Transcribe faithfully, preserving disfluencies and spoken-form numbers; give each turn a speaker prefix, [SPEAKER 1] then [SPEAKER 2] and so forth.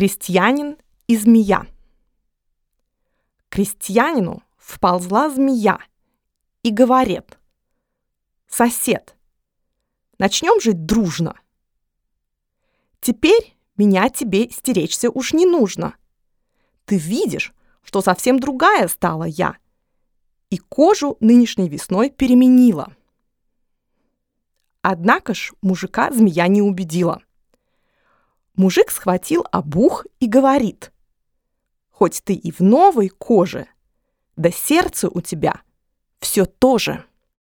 [SPEAKER 1] Крестьянин и змея. К крестьянину вползла змея и говорит: «Сосед, начнем жить дружно. Теперь меня тебе стеречься уж не нужно. Ты видишь, что совсем другая стала я, и кожу нынешней весной переменила». Однако ж мужика змея не убедила. Мужик схватил обух и говорит: «Хоть ты и в новой коже, да сердце у тебя все то же».